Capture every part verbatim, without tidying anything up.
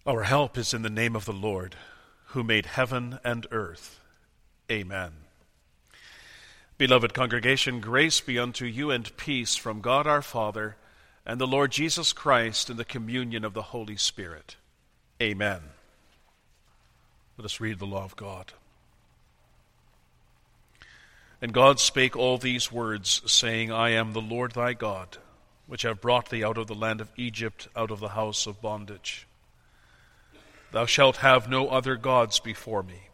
Our help is in the name of the Lord, who made heaven and earth. Amen. Beloved congregation, grace be unto you and peace from God our Father and the Lord Jesus Christ in the communion of the Holy Spirit. Amen. Let us read the law of God. And God spake all these words, saying, I am the Lord thy God, which have brought thee out of the land of Egypt, out of the house of bondage. Thou shalt have no other gods before me.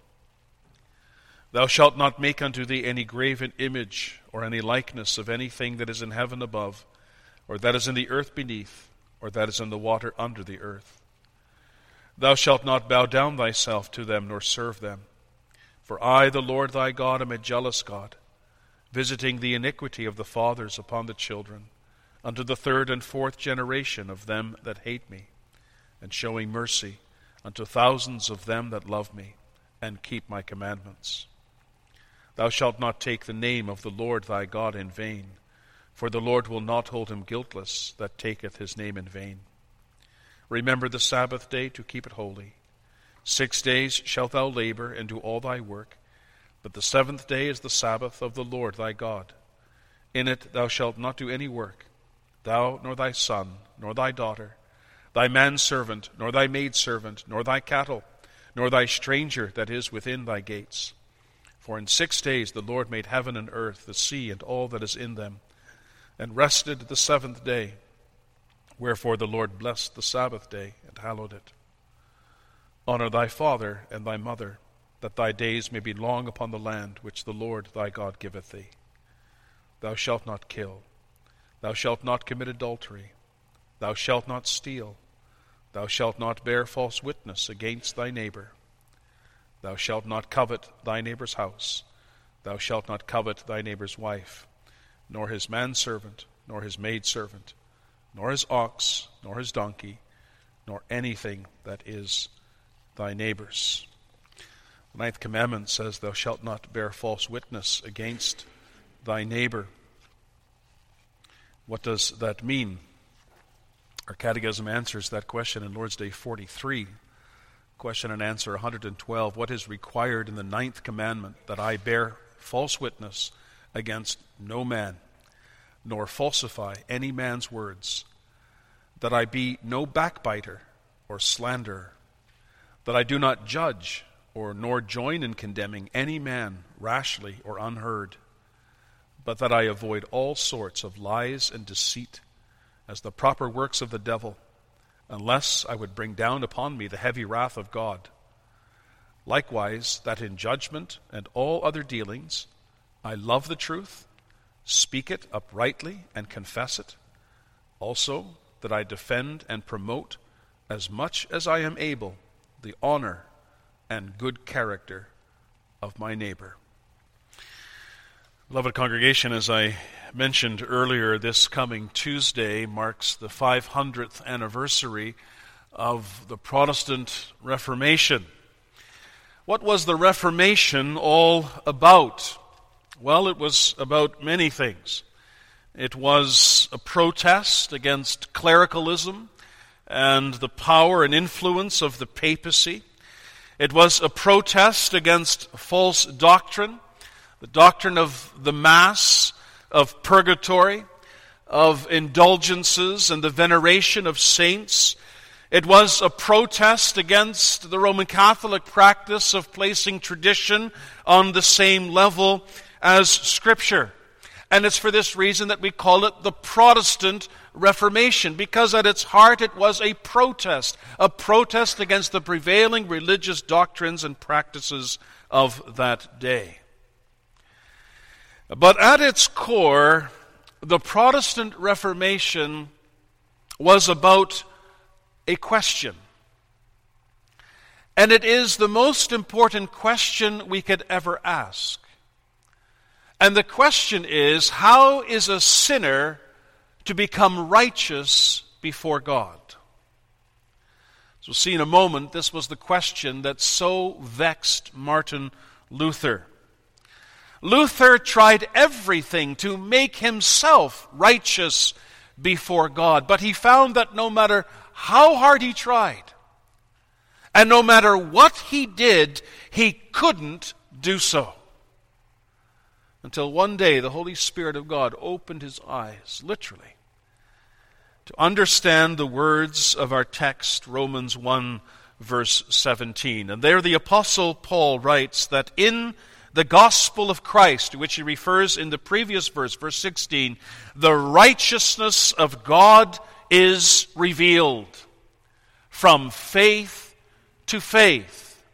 Thou shalt not make unto thee any graven image, or any likeness of anything that is in heaven above, or that is in the earth beneath, or that is in the water under the earth. Thou shalt not bow down thyself to them, nor serve them. For I, the Lord thy God, am a jealous God, visiting the iniquity of the fathers upon the children, unto the third and fourth generation of them that hate me, and showing mercy unto thousands of them that love me, and keep my commandments. Thou shalt not take the name of the Lord thy God in vain, for the Lord will not hold him guiltless that taketh his name in vain. Remember the Sabbath day to keep it holy. Six days shalt thou labor and do all thy work, but the seventh day is the Sabbath of the Lord thy God. In it thou shalt not do any work, thou, nor thy son, nor thy daughter, thy manservant, nor thy maidservant, nor thy cattle, nor thy stranger that is within thy gates. For in six days the Lord made heaven and earth, the sea, and all that is in them, and rested the seventh day. Wherefore the Lord blessed the Sabbath day, and hallowed it. Honor thy father and thy mother, that thy days may be long upon the land which the Lord thy God giveth thee. Thou shalt not kill. Thou shalt not commit adultery. Thou shalt not steal. Thou shalt not bear false witness against thy neighbor. Thou shalt not covet thy neighbor's house. Thou shalt not covet thy neighbor's wife, nor his manservant, nor his maidservant, nor his ox, nor his donkey, nor anything that is thy neighbor's. The ninth commandment says, Thou shalt not bear false witness against thy neighbor. What does that mean? Our catechism answers that question in Lord's Day forty-three. Question and answer one hundred twelve. What is required in the ninth commandment? That I bear false witness against no man, nor falsify any man's words. That I be no backbiter or slanderer. That I do not judge or nor join in condemning any man rashly or unheard. But that I avoid all sorts of lies and deceit, as the proper works of the devil, unless I would bring down upon me the heavy wrath of God. Likewise, that in judgment and all other dealings I love the truth, speak it uprightly, and confess it. Also, that I defend and promote, as much as I am able, the honor and good character of my neighbor. Beloved congregation, as I mentioned earlier, this coming Tuesday marks the five hundredth anniversary of the Protestant Reformation. What was the Reformation all about? Well, it was about many things. It was a protest against clericalism and the power and influence of the papacy. It was a protest against false doctrine, the doctrine of the Mass, of purgatory, of indulgences, and the veneration of saints. It was a protest against the Roman Catholic practice of placing tradition on the same level as Scripture. And it's for this reason that we call it the Protestant Reformation, because at its heart it was a protest, a protest against the prevailing religious doctrines and practices of that day. But at its core, the Protestant Reformation was about a question. And it is the most important question we could ever ask. And the question is, how is a sinner to become righteous before God? As we'll see in a moment, this was the question that so vexed Martin Luther. Luther tried everything to make himself righteous before God, but he found that no matter how hard he tried, And no matter what he did, he couldn't do so. Until one day the Holy Spirit of God opened his eyes, literally, to understand the words of our text, Romans one, verse seventeen. And there the Apostle Paul writes that in the gospel of Christ, to which he refers in the previous verse, verse sixteen, the righteousness of God is revealed from faith to faith.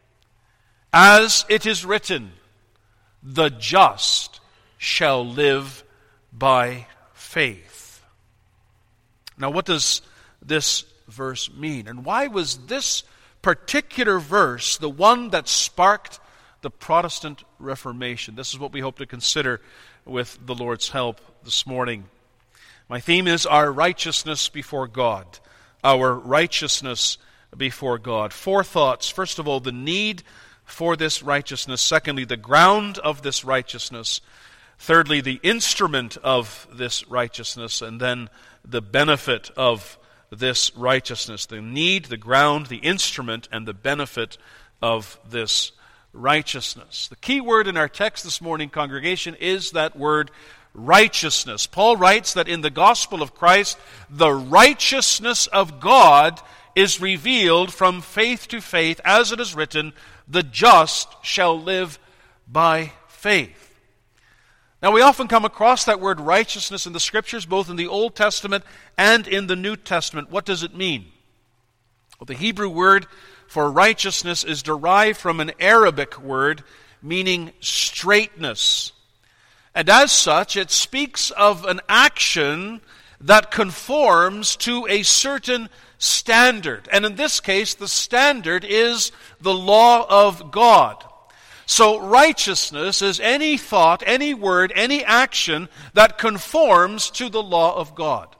As it is written, the just shall live by faith. Now, what does this verse mean? And why was this particular verse the one that sparked the Protestant Reformation? This is what we hope to consider with the Lord's help this morning. My theme is our righteousness before God. Our righteousness before God. Four thoughts. First of all, the need for this righteousness. Secondly, the ground of this righteousness. Thirdly, the instrument of this righteousness. And then the benefit of this righteousness. The need, the ground, the instrument, and the benefit of this righteousness. The key word in our text this morning, congregation, is that word righteousness. Paul writes that in the gospel of Christ, the righteousness of God is revealed from faith to faith, as it is written, the just shall live by faith. Now, we often come across that word righteousness in the Scriptures, both in the Old Testament and in the New Testament. What does it mean? Well, the Hebrew word for righteousness is derived from an Arabic word meaning straightness. And as such, it speaks of an action that conforms to a certain standard. And in this case, the standard is the law of God. So righteousness is any thought, any word, any action that conforms to the law of God.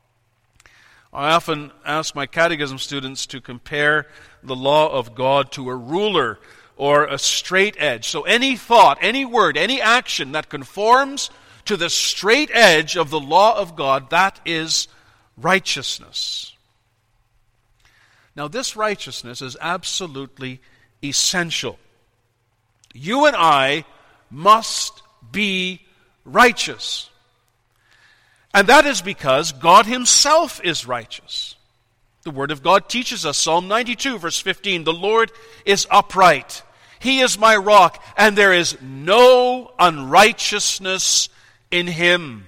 I often ask my catechism students to compare the law of God to a ruler or a straight edge. So any thought, any word, any action that conforms to the straight edge of the law of God, that is righteousness. Now, this righteousness is absolutely essential. You and I must be righteous. And that is because God himself is righteous. The Word of God teaches us, Psalm ninety-two, verse fifteen, the Lord is upright. He is my rock, and there is no unrighteousness in him.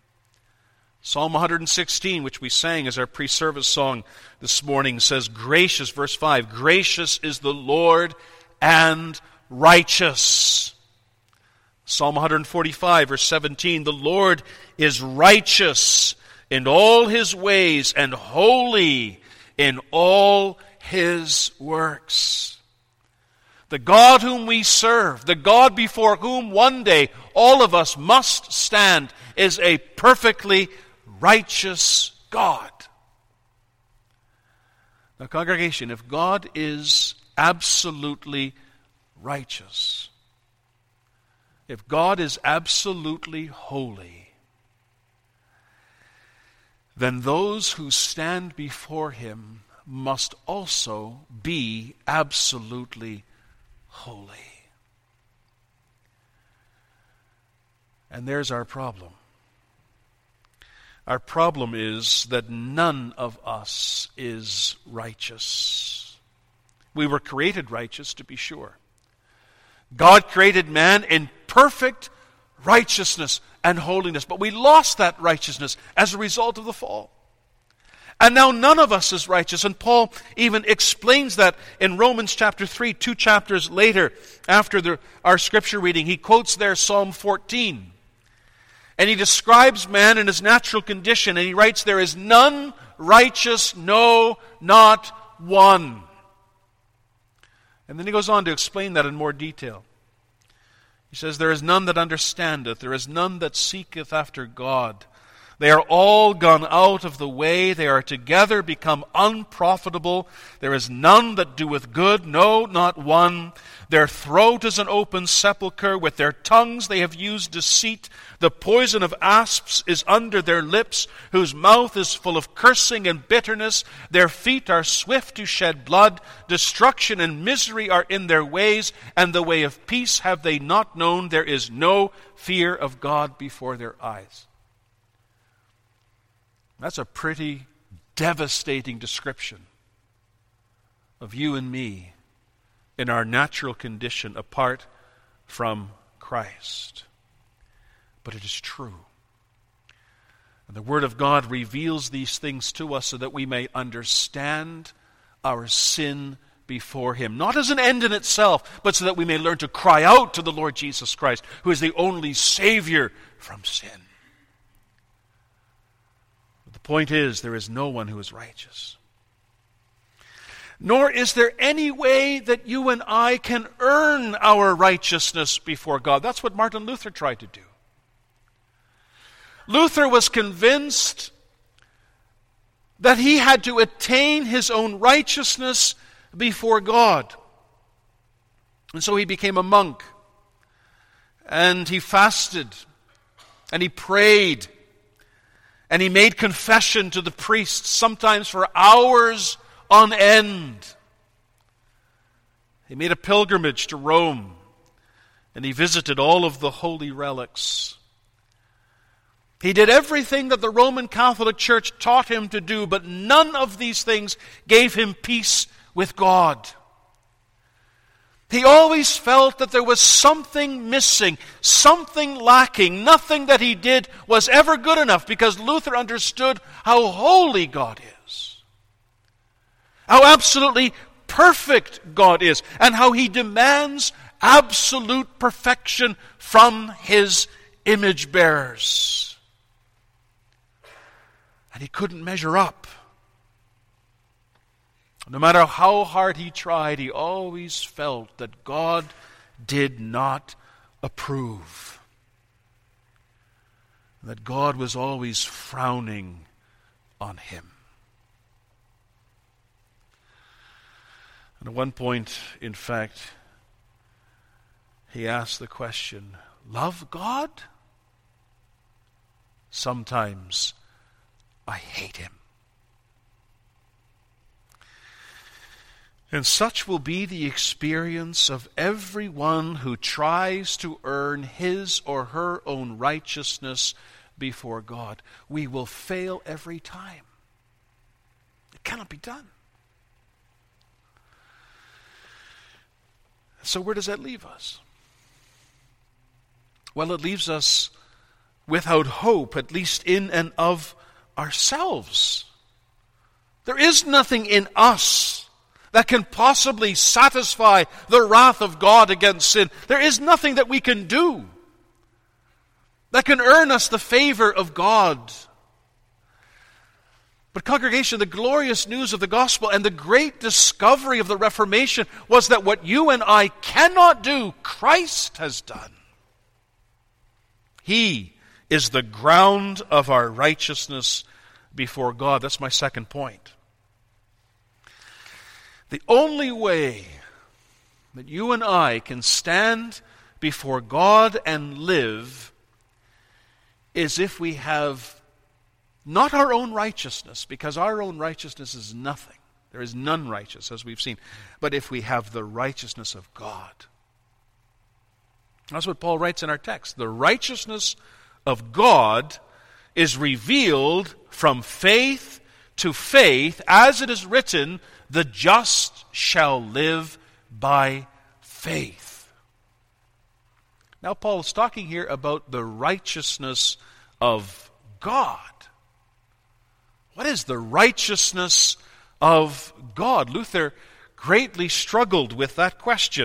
Psalm one sixteen, which we sang as our pre-service song this morning, says, gracious, verse five, gracious is the Lord and righteous. Psalm one forty-five, verse seventeen, the Lord is righteous in all his ways and holy in all his works. The God whom we serve, the God before whom one day all of us must stand, is a perfectly righteous God. Now, congregation, if God is absolutely righteous, if God is absolutely holy, then those who stand before him must also be absolutely holy. And there's our problem. Our problem is that none of us is righteous. We were created righteous, to be sure. God created man in perfect righteousness and holiness, but we lost that righteousness as a result of the fall. And now none of us is righteous, and Paul even explains that in Romans chapter three, two chapters later, after the, our scripture reading. He quotes there Psalm fourteen. And he describes man in his natural condition, and he writes, there is none righteous, no, not one. And then he goes on to explain that in more detail. He says, there is none that understandeth, there is none that seeketh after God. They are all gone out of the way, they are together become unprofitable. There is none that doeth good, no, not one. Their throat is an open sepulchre. With their tongues they have used deceit. The poison of asps is under their lips, whose mouth is full of cursing and bitterness. Their feet are swift to shed blood. Destruction and misery are in their ways, and the way of peace have they not known. There is no fear of God before their eyes. That's a pretty devastating description of you and me in our natural condition apart from Christ. But it is true. And the Word of God reveals these things to us so that we may understand our sin before Him. Not as an end in itself, but so that we may learn to cry out to the Lord Jesus Christ, who is the only Savior from sin. But the point is, there is no one who is righteous. Nor is there any way that you and I can earn our righteousness before God. That's what Martin Luther tried to do. Luther was convinced that he had to attain his own righteousness before God. And so he became a monk. And he fasted. And he prayed. And he made confession to the priests, sometimes for hours on end. He made a pilgrimage to Rome, and he visited all of the holy relics. He did everything that the Roman Catholic Church taught him to do, but none of these things gave him peace with God. He always felt that there was something missing, something lacking. Nothing that he did was ever good enough, because Luther understood how holy God is. How absolutely perfect God is, and how He demands absolute perfection from His image bearers. And he couldn't measure up. No matter how hard he tried, he always felt that God did not approve. That God was always frowning on him. And at one point, in fact, he asked the question, love God? Sometimes I hate Him. And such will be the experience of everyone who tries to earn his or her own righteousness before God. We will fail every time. It cannot be done. So where does that leave us? Well, it leaves us without hope, at least in and of ourselves. There is nothing in us that can possibly satisfy the wrath of God against sin. There is nothing that we can do that can earn us the favor of God. But congregation, the glorious news of the gospel and the great discovery of the Reformation was that what you and I cannot do, Christ has done. He is the ground of our righteousness before God. That's my second point. The only way that you and I can stand before God and live is if we have not our own righteousness, because our own righteousness is nothing. There is none righteous, as we've seen. But if we have the righteousness of God. That's what Paul writes in our text. The righteousness of God is revealed from faith to faith, as it is written, the just shall live by faith. Now Paul is talking here about the righteousness of God. What is the righteousness of God? Luther greatly struggled with that question.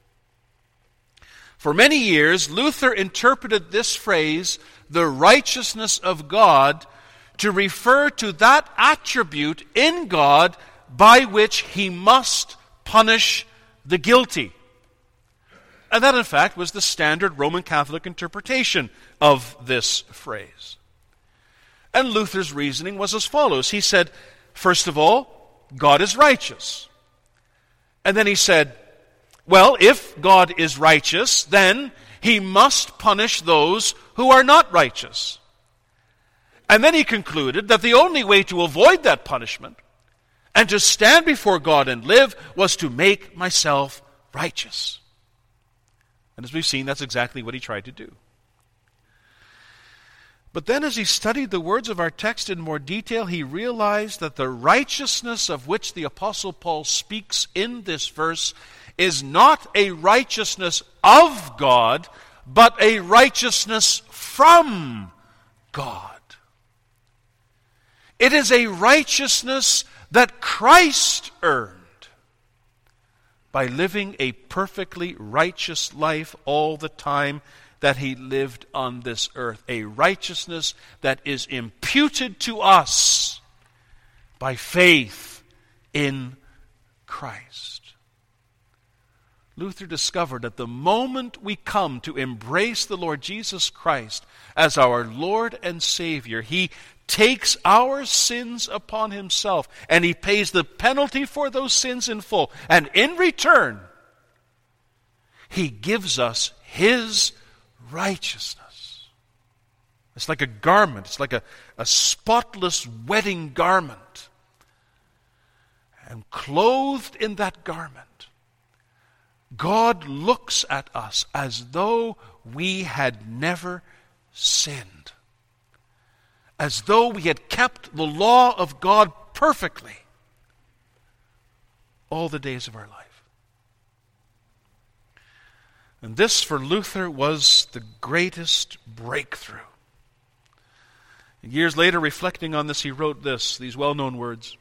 For many years, Luther interpreted this phrase, the righteousness of God, to refer to that attribute in God by which He must punish the guilty. And that, in fact, was the standard Roman Catholic interpretation of this phrase. And Luther's reasoning was as follows. He said, first of all, God is righteous. And then he said, Well, if God is righteous, then he must punish those who are not righteous. And then he concluded that the only way to avoid that punishment and to stand before God and live was to make myself righteous. And as we've seen, that's exactly what he tried to do. But then as he studied the words of our text in more detail, he realized that the righteousness of which the Apostle Paul speaks in this verse is not a righteousness of God, but a righteousness from God. It is a righteousness that Christ earned by living a perfectly righteous life all the time that he lived on this earth. A righteousness that is imputed to us by faith in Christ. Luther discovered that the moment we come to embrace the Lord Jesus Christ as our Lord and Savior, he takes our sins upon himself, and he pays the penalty for those sins in full. And in return, he gives us his righteousness. It's like a garment. It's like a, a spotless wedding garment. And clothed in that garment, God looks at us as though we had never sinned. As though we had kept the law of God perfectly all the days of our life. And this, for Luther, was the greatest breakthrough. Years later, reflecting on this, he wrote this, these well-known words.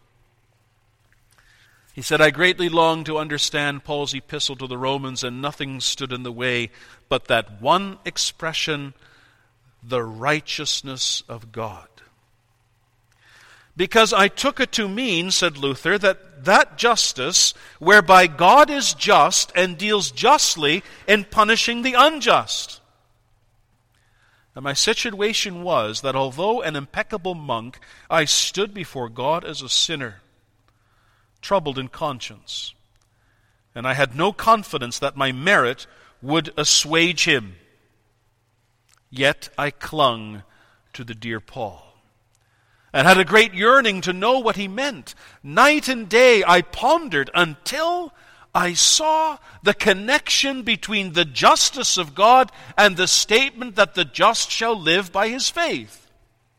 He said, I greatly longed to understand Paul's epistle to the Romans, and nothing stood in the way but that one expression, the righteousness of God. Because I took it to mean, said Luther, that that justice whereby God is just and deals justly in punishing the unjust. And my situation was that although an impeccable monk, I stood before God as a sinner, troubled in conscience, and I had no confidence that my merit would assuage him. Yet I clung to the dear Paul, and had a great yearning to know what he meant. Night and day I pondered until I saw the connection between the justice of God and the statement that the just shall live by his faith.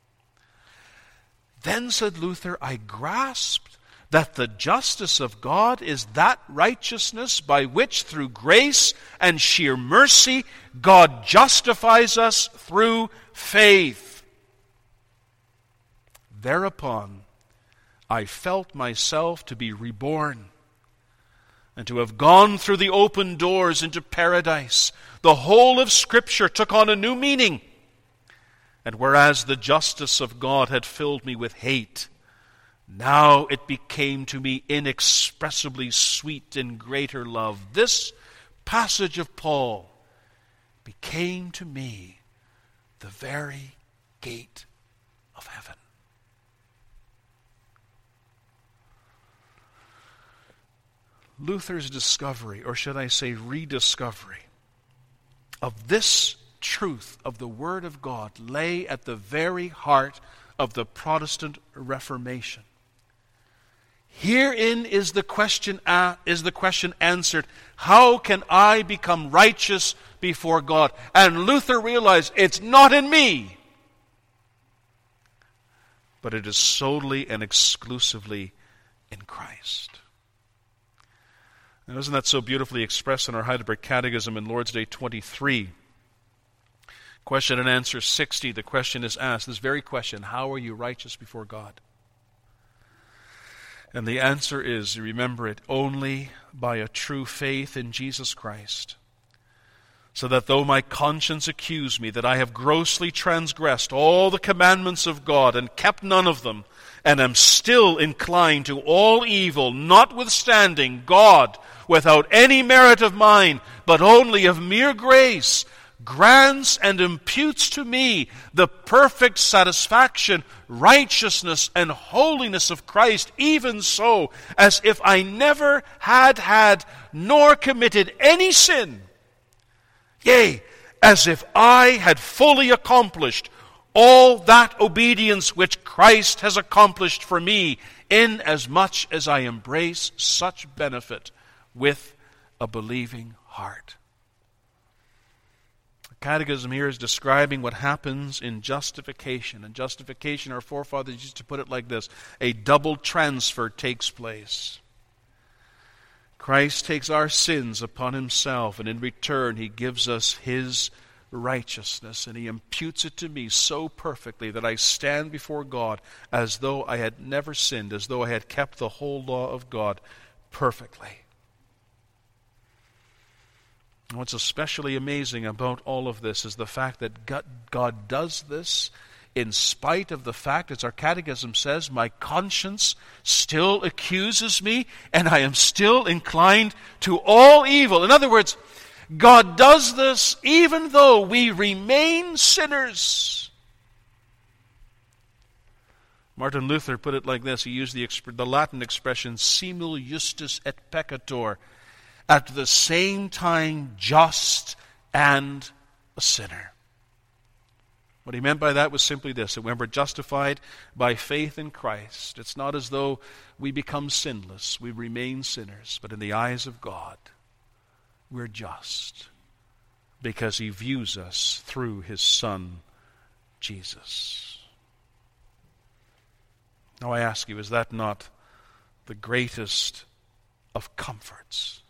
Then, said Luther, I grasped that the justice of God is that righteousness by which, through grace and sheer mercy, God justifies us through faith. Thereupon, I felt myself to be reborn and to have gone through the open doors into paradise. The whole of Scripture took on a new meaning. And whereas the justice of God had filled me with hate, now it became to me inexpressibly sweet and greater love. This passage of Paul became to me the very gate of heaven. Luther's discovery, or should I say rediscovery, of this truth of the Word of God lay at the very heart of the Protestant Reformation. Herein is the question uh, is the question answered, how can I become righteous before God? And Luther realized it's not in me, but it is solely and exclusively in Christ. And isn't that so beautifully expressed in our Heidelberg Catechism in Lord's Day twenty-three? Question and answer sixty, the question is asked, this very question, how are you righteous before God? And the answer is, you remember it, only by a true faith in Jesus Christ. So that though my conscience accuse me that I have grossly transgressed all the commandments of God and kept none of them, and am still inclined to all evil, notwithstanding God, without any merit of mine, but only of mere grace, grants and imputes to me the perfect satisfaction, righteousness, and holiness of Christ, even so, as if I never had had nor committed any sin. Yea, as if I had fully accomplished all that obedience which Christ has accomplished for me, inasmuch as I embrace such benefit with a believing heart. The Catechism here is describing what happens in justification. In justification, our forefathers used to put it like this: a double transfer takes place. Christ takes our sins upon himself, and in return he gives us his righteousness, and he imputes it to me so perfectly that I stand before God as though I had never sinned, as though I had kept the whole law of God perfectly. And what's especially amazing about all of this is the fact that God, God does this in spite of the fact, as our catechism says, my conscience still accuses me and I am still inclined to all evil. In other words, God does this even though we remain sinners. Martin Luther put it like this. He used the, exp- the Latin expression simul justus et peccator, at the same time just and a sinner. What he meant by that was simply this: that when we're justified by faith in Christ, it's not as though we become sinless, we remain sinners, but in the eyes of God, we're just, because he views us through his Son, Jesus. Now I ask you, is that not the greatest of comforts?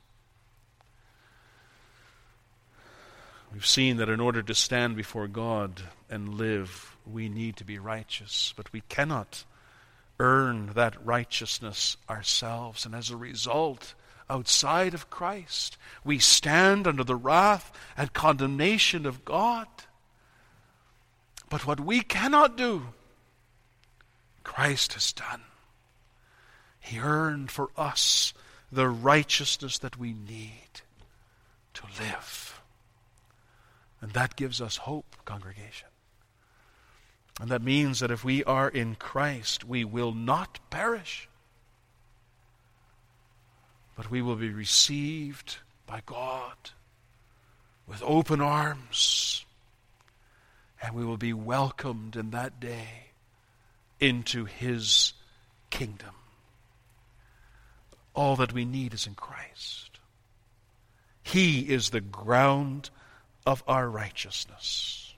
We've seen that in order to stand before God and live, we need to be righteous, but we cannot earn that righteousness ourselves, and as a result, outside of Christ, we stand under the wrath and condemnation of God. But what we cannot do, Christ has done. He earned for us the righteousness that we need to live. And that gives us hope, congregation. And that means that if we are in Christ, we will not perish, but we will be received by God with open arms, and we will be welcomed in that day into his kingdom. All that we need is in Christ. He is the ground of our righteousness.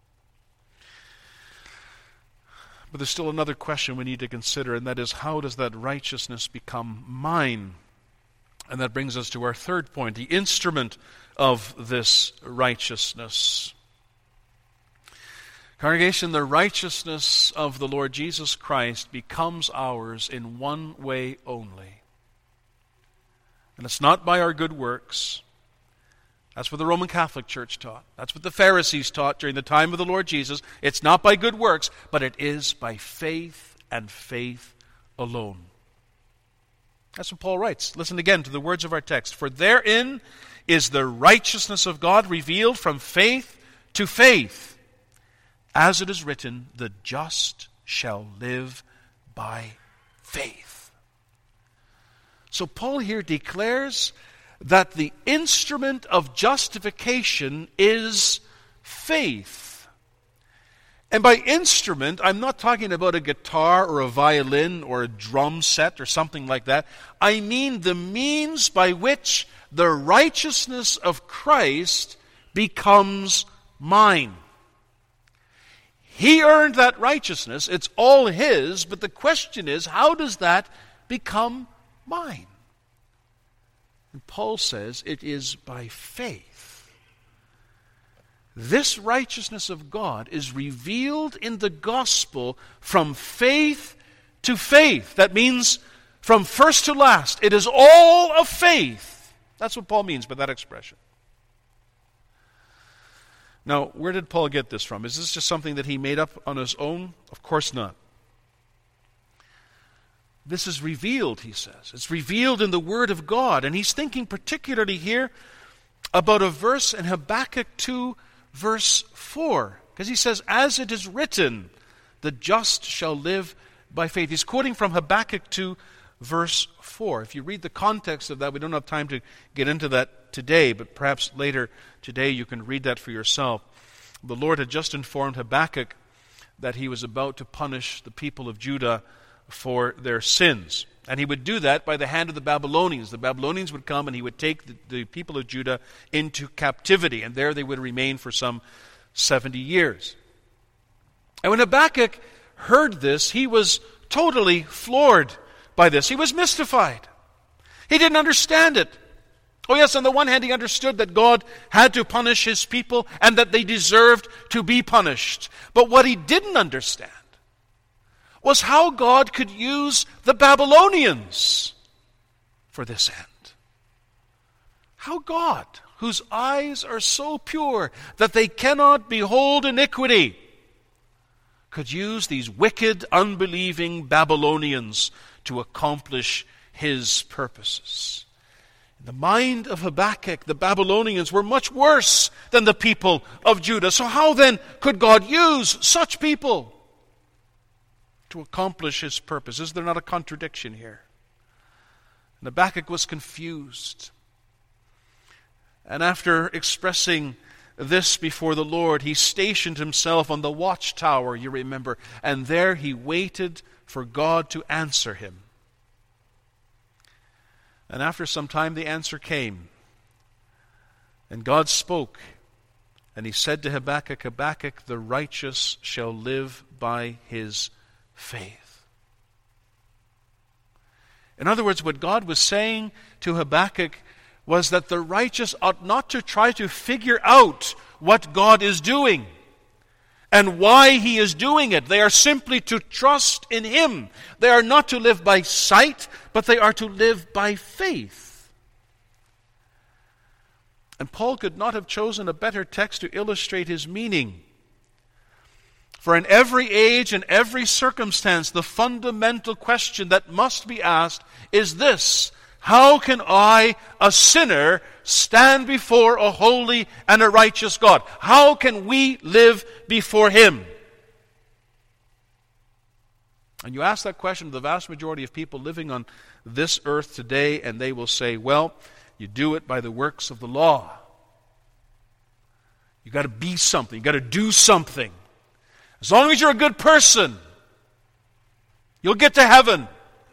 But there's still another question we need to consider, and that is, how does that righteousness become mine? And that brings us to our third point, the instrument of this righteousness. Congregation, the righteousness of the Lord Jesus Christ becomes ours in one way only. And it's not by our good works. That's what the Roman Catholic Church taught. That's what the Pharisees taught during the time of the Lord Jesus. It's not by good works, but it is by faith and faith alone. That's what Paul writes. Listen again to the words of our text. For therein is the righteousness of God revealed from faith to faith. As it is written, the just shall live by faith. So Paul here declares that the instrument of justification is faith. And by instrument, I'm not talking about a guitar or a violin or a drum set or something like that. I mean the means by which the righteousness of Christ becomes mine. He earned that righteousness. It's all his, but the question is, how does that become mine? And Paul says it is by faith. This righteousness of God is revealed in the gospel from faith to faith. That means from first to last. It is all of faith. That's what Paul means by that expression. Now, where did Paul get this from? Is this just something that he made up on his own? Of course not. This is revealed, he says. It's revealed in the Word of God. And he's thinking particularly here about a verse in Habakkuk two, verse four. Because he says, as it is written, the just shall live by faith. He's quoting from Habakkuk two, verse four. If you read the context of that, we don't have time to get into that today, but perhaps later today you can read that for yourself. The Lord had just informed Habakkuk that he was about to punish the people of Judah for their sins. And he would do that by the hand of the Babylonians. The Babylonians would come and he would take the, the people of Judah into captivity, and there they would remain for some seventy years. And when Habakkuk heard this, he was totally floored by this. He was mystified. He didn't understand it. Oh yes, on the one hand he understood that God had to punish his people and that they deserved to be punished. But what he didn't understand was how God could use the Babylonians for this end. How God, whose eyes are so pure that they cannot behold iniquity, could use these wicked, unbelieving Babylonians to accomplish his purposes. In the mind of Habakkuk, the Babylonians were much worse than the people of Judah. So how then could God use such people to accomplish his purpose? Is there not a contradiction here? And Habakkuk was confused. And after expressing this before the Lord, he stationed himself on the watchtower, you remember, and there he waited for God to answer him. And after some time the answer came. And God spoke, and he said to Habakkuk, Habakkuk, the righteous shall live by his faith. In other words, what God was saying to Habakkuk was that the righteous ought not to try to figure out what God is doing and why he is doing it. They are simply to trust in him. They are not to live by sight, but they are to live by faith. And Paul could not have chosen a better text to illustrate his meaning. For in every age and every circumstance, the fundamental question that must be asked is this: how can I, a sinner, stand before a holy and a righteous God? How can we live before him? And you ask that question to the vast majority of people living on this earth today, and they will say, well, you do it by the works of the law. You've got to be something. You've got to do something. As long as you're a good person, you'll get to heaven.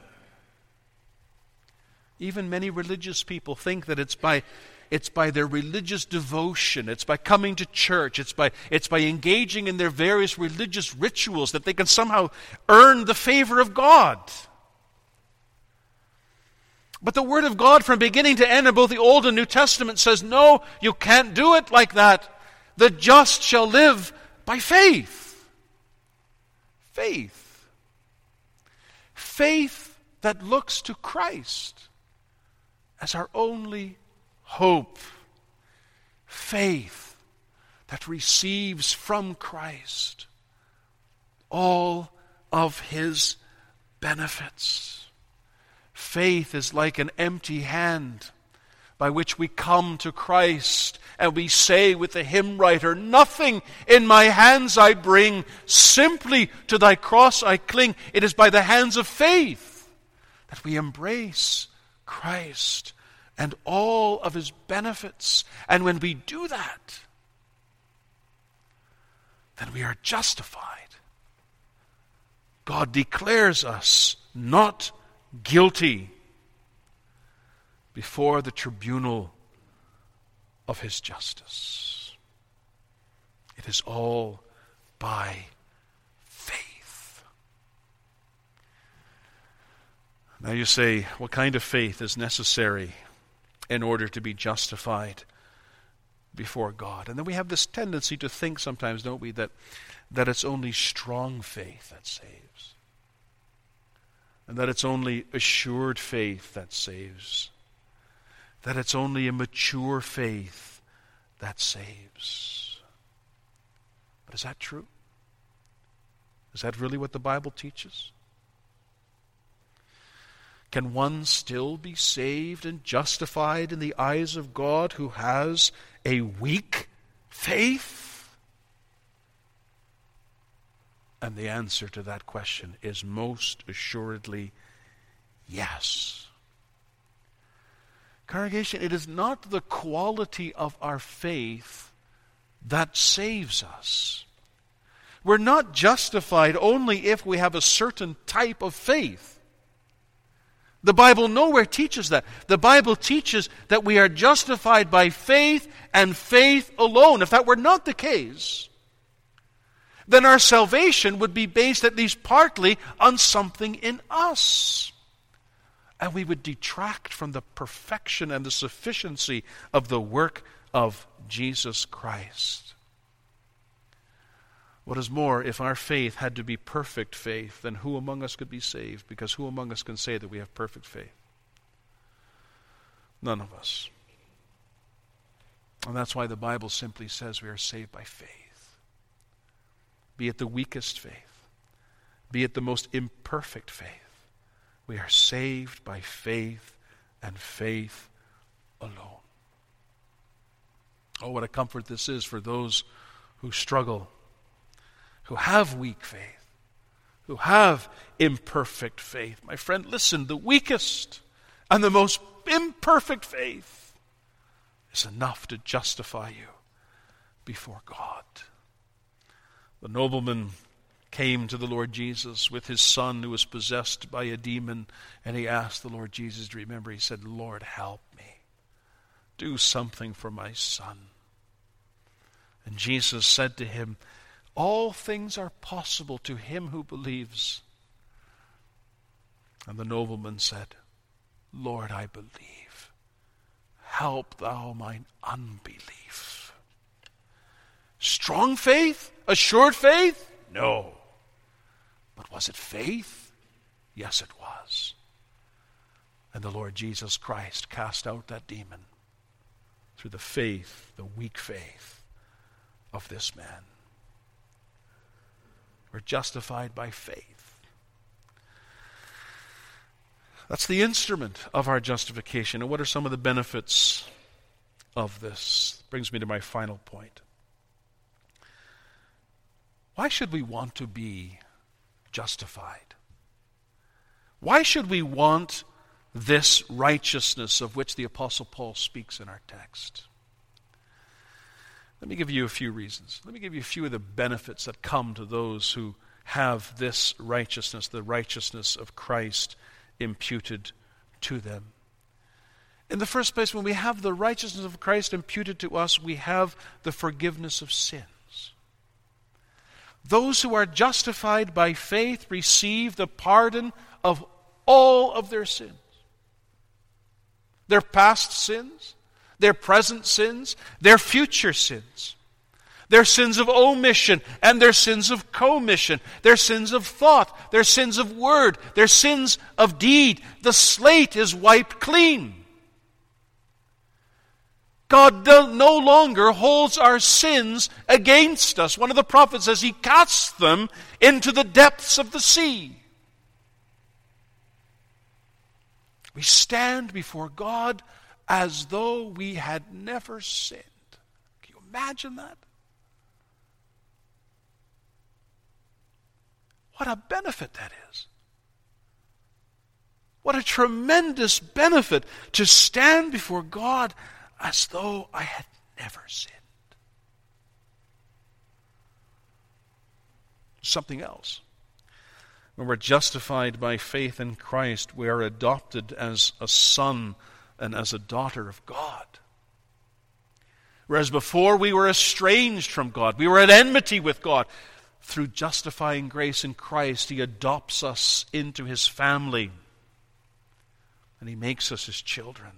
Even many religious people think that it's by it's by their religious devotion, it's by coming to church, it's by it's by engaging in their various religious rituals that they can somehow earn the favor of God. But the Word of God from beginning to end in both the Old and New Testament says, no, you can't do it like that. The just shall live by faith. Faith. Faith that looks to Christ as our only hope. Faith that receives from Christ all of his benefits. Faith is like an empty hand by which we come to Christ and we say with the hymn writer, nothing in my hands I bring, simply to thy cross I cling. It is by the hands of faith that we embrace Christ and all of his benefits. And when we do that, then we are justified. God declares us not guilty before the tribunal of his justice. It is all by faith. Now you say, what kind of faith is necessary in order to be justified before God? And then we have this tendency to think sometimes, don't we, that, that it's only strong faith that saves. And that it's only assured faith that saves. That it's only a mature faith that saves. But is that true? Is that really what the Bible teaches? Can one still be saved and justified in the eyes of God who has a weak faith? And the answer to that question is most assuredly yes. Congregation, it is not the quality of our faith that saves us. We're not justified only if we have a certain type of faith. The Bible nowhere teaches that. The Bible teaches that we are justified by faith and faith alone. If that were not the case, then our salvation would be based at least partly on something in us. And we would detract from the perfection and the sufficiency of the work of Jesus Christ. What is more, if our faith had to be perfect faith, then who among us could be saved? Because who among us can say that we have perfect faith? None of us. And that's why the Bible simply says we are saved by faith. Be it the weakest faith, be it the most imperfect faith, we are saved by faith and faith alone. Oh, what a comfort this is for those who struggle, who have weak faith, who have imperfect faith. My friend, listen, the weakest and the most imperfect faith is enough to justify you before God. The nobleman came to the Lord Jesus with his son who was possessed by a demon, and he asked the Lord Jesus to remember. He said, Lord, help me. Do something for my son. And Jesus said to him, all things are possible to him who believes. And the nobleman said, Lord, I believe. Help thou mine unbelief. Strong faith? Assured faith? No. But was it faith? Yes, it was. And the Lord Jesus Christ cast out that demon through the faith, the weak faith of this man. We're justified by faith. That's the instrument of our justification. And what are some of the benefits of this? Brings me to my final point. Why should we want to be justified? Why should we want this righteousness of which the Apostle Paul speaks in our text? Let me give you a few reasons. Let me give you a few of the benefits that come to those who have this righteousness, the righteousness of Christ imputed to them. In the first place, when we have the righteousness of Christ imputed to us, we have the forgiveness of sins. Those who are justified by faith receive the pardon of all of their sins. Their past sins, their present sins, their future sins, their sins of omission and their sins of commission, their sins of thought, their sins of word, their sins of deed. The slate is wiped clean. God no longer holds our sins against us. One of the prophets says he casts them into the depths of the sea. We stand before God as though we had never sinned. Can you imagine that? What a benefit that is. What a tremendous benefit to stand before God as though I had never sinned. Something else. When we're justified by faith in Christ, we are adopted as a son and as a daughter of God. Whereas before we were estranged from God, we were at enmity with God. Through justifying grace in Christ, He adopts us into His family, and He makes us His children.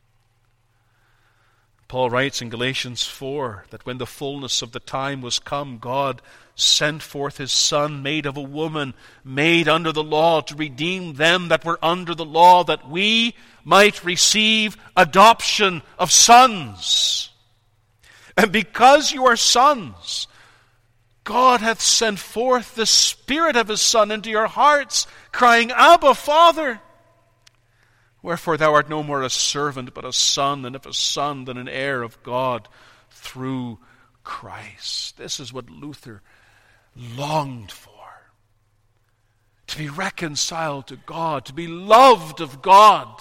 Paul writes in Galatians four that when the fullness of the time was come, God sent forth His Son, made of a woman, made under the law, to redeem them that were under the law, that we might receive adoption of sons. And because you are sons, God hath sent forth the Spirit of His Son into your hearts, crying, Abba, Father. Wherefore thou art no more a servant, but a son, and if a son, then an heir of God through Christ. This is what Luther longed for. to be reconciled to God, to be loved of God.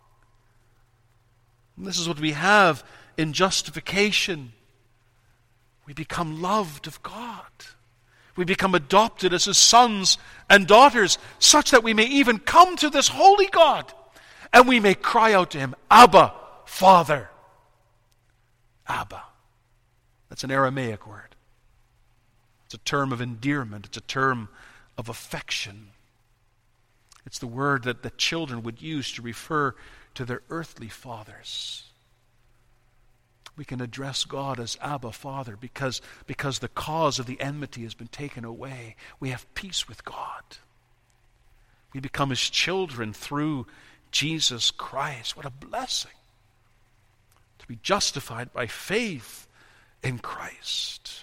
And this is what we have in justification. We become loved of God. We become adopted as His sons and daughters, such that we may even come to this holy God, and we may cry out to Him, Abba, Father. Abba. That's an Aramaic word. It's a term of endearment. It's a term of affection. It's the word that the children would use to refer to their earthly fathers. We can address God as Abba, Father, because, because the cause of the enmity has been taken away. We have peace with God. We become His children through Jesus Christ. What a blessing to be justified by faith in Christ.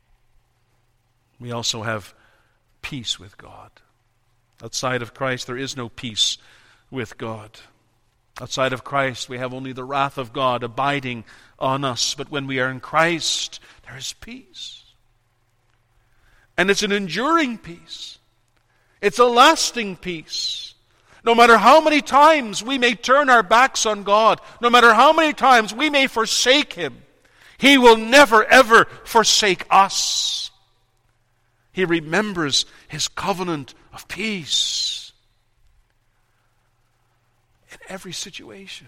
We also have peace with God. Outside of Christ, there is no peace with God. Outside of Christ, we have only the wrath of God abiding on us. But when we are in Christ, there is peace. And it's an enduring peace. It's a lasting peace. No matter how many times we may turn our backs on God, no matter how many times we may forsake Him, He will never, ever forsake us. He remembers His covenant of peace in every situation.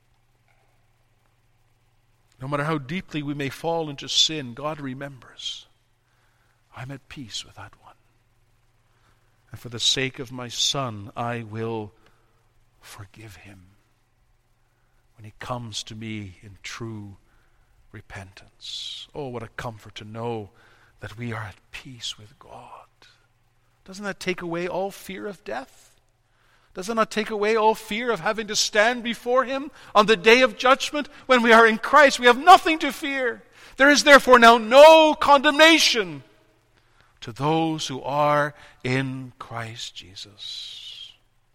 No matter how deeply we may fall into sin, God remembers. I'm at peace with that one. And for the sake of my son, I will forgive him when he comes to me in true repentance. Oh, what a comfort to know that we are at peace with God. Doesn't that take away all fear of death? Does it not take away all fear of having to stand before Him on the day of judgment? When we are in Christ, we have nothing to fear. There is therefore now no condemnation to those who are in Christ Jesus.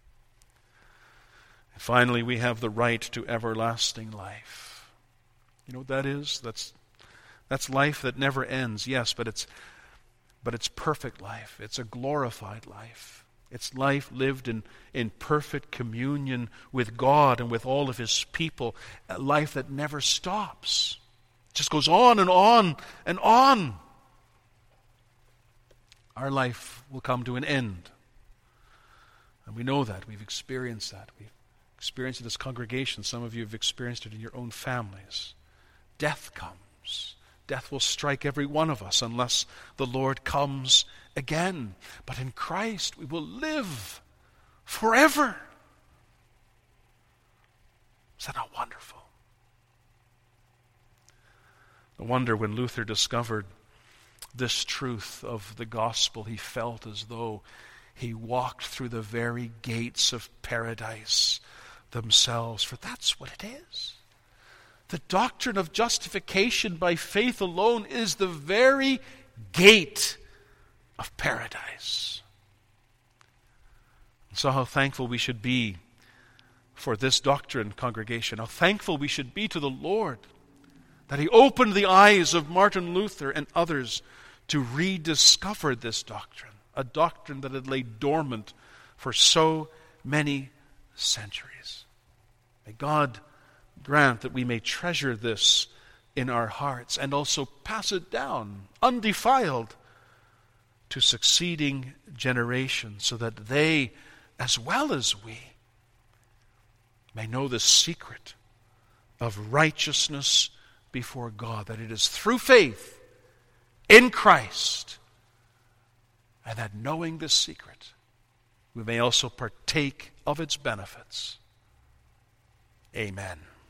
And finally, we have the right to everlasting life. You know what that is? That's that's life that never ends, yes, but it's but it's perfect life. It's a glorified life. It's life lived in, in perfect communion with God and with all of His people. A life that never stops. It just goes on and on and on. Our life will come to an end. And we know that. We've experienced that. We've experienced it as congregation. Some of you have experienced it in your own families. Death comes. Death will strike every one of us unless the Lord comes again. But in Christ we will live forever. Is that not wonderful? No wonder when Luther discovered this truth of the gospel, he felt as though he walked through the very gates of paradise themselves. For that's what it is. The doctrine of justification by faith alone is the very gate of paradise. And so how thankful we should be for this doctrine, congregation. How thankful we should be to the Lord that He opened the eyes of Martin Luther and others to rediscover this doctrine, a doctrine that had laid dormant for so many centuries. May God grant that we may treasure this in our hearts and also pass it down undefiled to succeeding generations, so that they, as well as we, may know the secret of righteousness before God, that it is through faith in Christ, and that knowing this secret, we may also partake of its benefits. Amen.